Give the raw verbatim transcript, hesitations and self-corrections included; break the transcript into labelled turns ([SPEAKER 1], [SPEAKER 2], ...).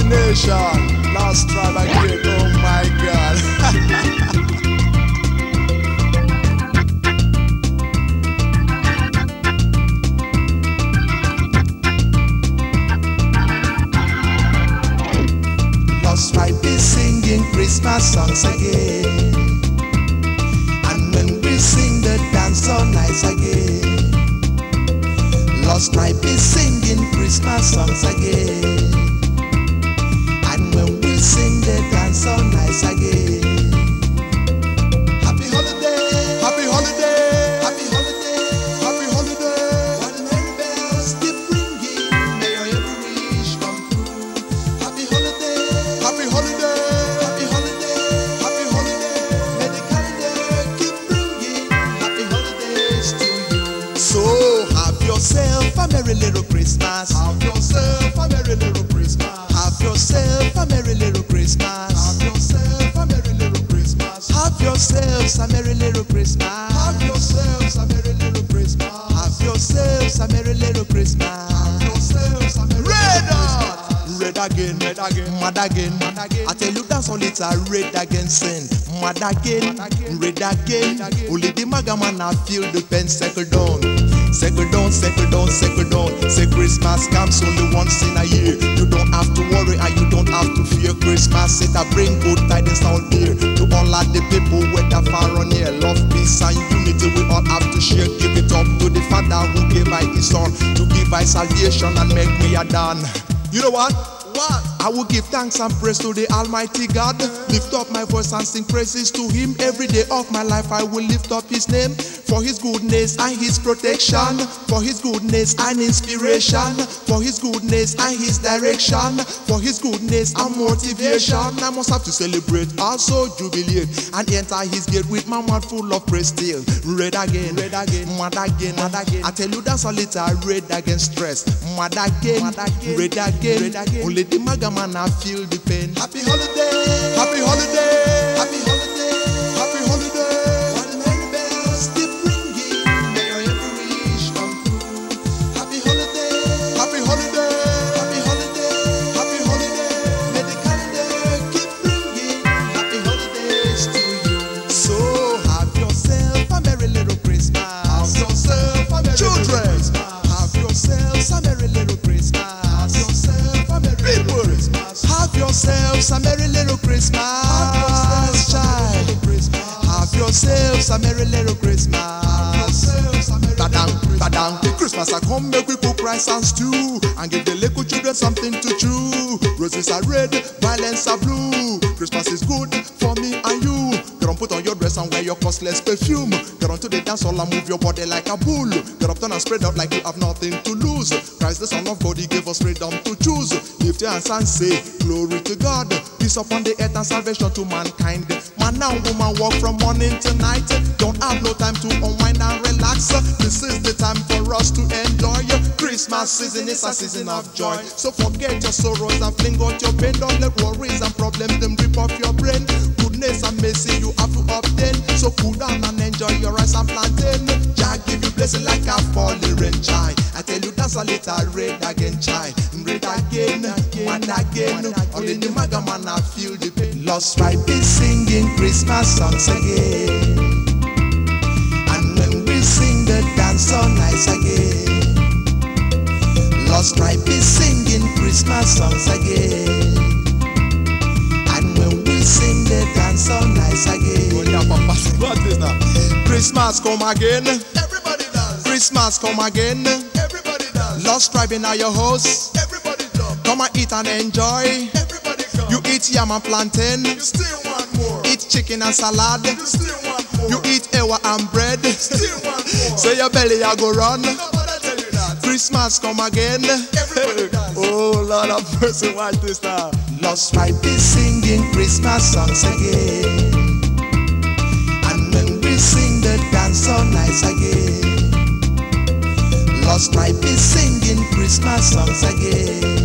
[SPEAKER 1] nation, lost tribe again, oh my God. Lost tribe is singing Christmas songs again, and when we sing the dance so nice again. Lost tribe is singing Christmas songs again, and when we sing the dance so nice again. Happy holiday, happy holiday, happy holiday, happy holiday. While the merry bells keep ringing, may your every wish come true. Happy holiday, happy holiday, happy holiday, happy holiday. May the calendar keep ringing, happy holidays to you. So have yourself a merry little Christmas. Have yourself a merry little Christmas. Have yourself a merry little Christmas. Have yourself a merry little Christmas. Have yourselves a merry little Christmas. Have yourselves a merry little Christmas. Have yourselves a merry little Christmas. Have yourselves a merry little Christmas. Red again, red again, mad again, mad again. I tell you that's all it's a red again sin. Mad again, red again. Only the magaman I feel the pen settle down. Settle down, settle down, settle down. Say Christmas comes only once in a year. You don't have to worry and you don't have to fear. Christmas it a bring good tidings out there to all of the people whether far or near. Love, peace and unity we all have to share. Give it up to the Father who gave I his son to give I salvation and make me a done. You know what? What? I will give thanks and praise to the Almighty God. Lift up my voice and sing praises to Him. Every day of my life I will lift up His name. For His goodness and His protection. For His goodness and inspiration. For His goodness and His direction. For His goodness and motivation. I must have to celebrate, also jubilate, and enter His gate with my mouth full of praise still. Red again, red again, mad again, mad again. I tell you that's a little red against stress. Mad again, mad again, red again, red again. Only the magaman I feel the pain. Happy holiday, happy holiday, happy holiday, happy holiday. While the merry bells keep ringing, may your every wish come true. Happy holiday, happy holiday, happy holiday, happy holiday. May the calendar keep ringing, happy holidays to you. So have yourself a merry little Christmas. Have yourself a merry Children. little Christmas. Have yourselves a merry little Christmas. Have yourself a merry People. little Christmas. Have yourselves a merry little Christmas, child. Have yourselves a merry little Christmas. Tadang, tadang. The Christmas I come, make we cook rice and stew, and give the little children something to chew. Roses are red, violets are blue. Christmas is good for me and you. Get on, put on your dress and wear your costless perfume. Get on to the dance hall and move your body like a bull. Get up, turn and spread out like you have nothing to lose. Christ the Son of God, He gave us freedom to choose. Lift your hands and say, glory to God. Peace upon the earth and salvation to mankind. Man and woman walk from morning to night. Don't have no time to unwind and relax. This is the time for us to enjoy. Christmas season is a season of joy. So forget your sorrows and fling out your pain. Don't let worries and problems them rip off your brain. Goodness and mercy you have to obtain. So cool down and enjoy your rice and plantain. Jah give you blessing like a falling rain, child. I tell you that's a little red again, child. Red again, one again. Only the magaman I feel the pain. Lost tribe is singing Christmas songs again, and when we sing the dance so nice again. Lost tribe is singing Christmas songs again, and when we sing the dance so nice again. What is that? Christmas come again. Everybody does. Christmas come again. Everybody does. Lost tribe in your house. Everybody does. Come and eat and enjoy. Everybody come. You eat yam and plantain. You still want more. Eat chicken and salad. You still want more. You eat ewa and bread. You still want more. So your belly a go run. Nobody tell you that. Christmas come again. Everybody does. Oh Lord of mercy, watch this now. Lost tribe is singing Christmas songs again, and when we sing the dance so nice again. Lost tribe is singing Christmas songs again.